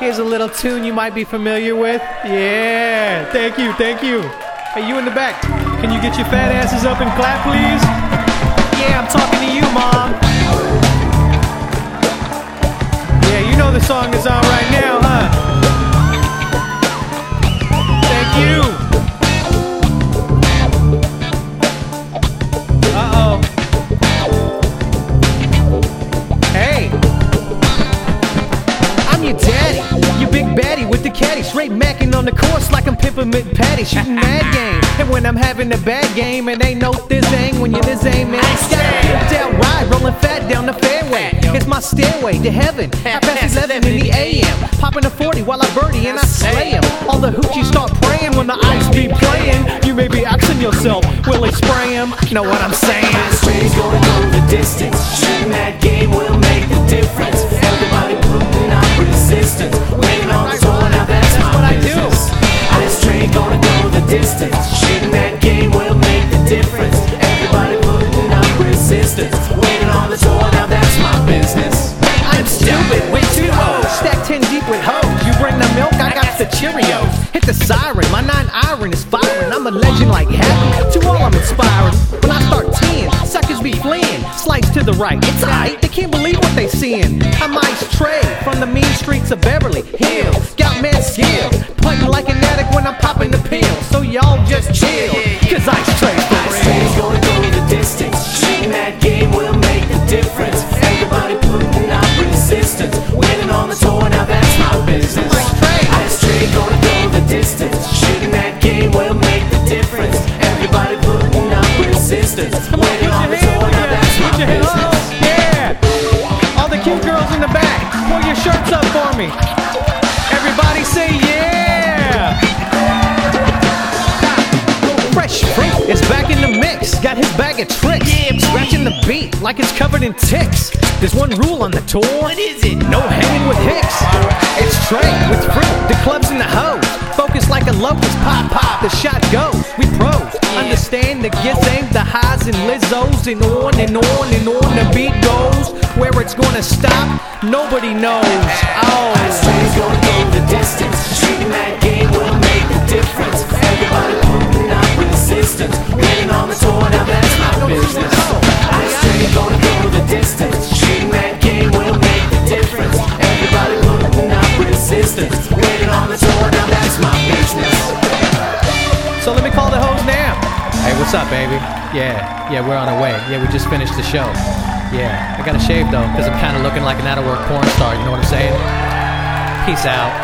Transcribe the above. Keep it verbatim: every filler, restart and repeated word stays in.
Here's a little tune you might be familiar with. Yeah, thank you, thank you. Hey, you in the back, can you get your fat asses up and clap, please? Yeah, I'm talking to you, Mom. Yeah, you know the song is on right now, huh? Thank you. Uh-oh. Hey. I'm your daddy, your big baddie with the caddy, straight macking on the course like I'm Peppermint Patty, shooting mad game. And when I'm having a bad game, it ain't no this ain't when you're this ain't man. Got a down ride, rolling fat down the fairway. It's my stairway to heaven. Half past eleven in the A M, popping a forty while I birdie and I slay 'em. All the hoochies start praying when the ice be playing. You may be asking yourself, will they spray 'em? Know what I'm saying? Straight's gonna go the distance. Shooting that game will make the difference. Everybody putting out resistance. Waiting on the tour, now that's my what I do. business. This train gonna go the distance. Shooting that game will make the difference. Everybody putting out resistance. Waiting on the tour, now that's my business. I'm stupid with two O's, stacked ten deep with hoes. You bring the milk, I got the Cheerios. Hit the siren, my nine iron is firing. I'm a legend like Happy, to all I'm inspiring. When I start teeing, suckers be fleeing. Slice to the right, it's aight, they can't believe what they seeing. I'm Ice Trey, from the mean streets of Beverly Hills. Got mad skill, putting like an addict when I'm popping the pill. So y'all just chill, cause Ice Trey's for This train's gonna go the distance. Shooting that game will make the difference. Everybody putting out resistance. Waiting on the tour, now that's my business. Ice Train gonna go the distance. Shooting that game will make the difference. Everybody putting out resistance. Waiting on the tour, now that's my business. Yeah! All the cute girls in the back, pull your shirts up for me. Everybody say yeah! Fresh Fruit is back in the mix, got his bag of tricks. Yeah, scratching the beat like it's covered in ticks. There's one rule on the tour. What is it? No hanging with hicks. It's Trey with fruit, the clubs and the hoes. Focus like a locust, pop pop, the shot goes. We pros, understand the gizang, the highs and Lizzos, and on and on and on the beat goes. Where it's gonna stop, nobody knows. Oh, Ice Train's gonna go the distance. Shooting that game will make the difference. Everybody putting out resistance. Waiting on the tour, now that's my business. Ice Train gonna go the distance. Shooting that game will make the difference. Everybody putting out resistance. Waiting on the tour, now that's my business. so let me call the hoes now. Hey, what's up, baby? Yeah, yeah, we're on our way. Yeah, we just finished the show. Yeah, I gotta shave though, cause I'm kinda looking like an out-of-work porn star, you know what I'm saying? Peace out.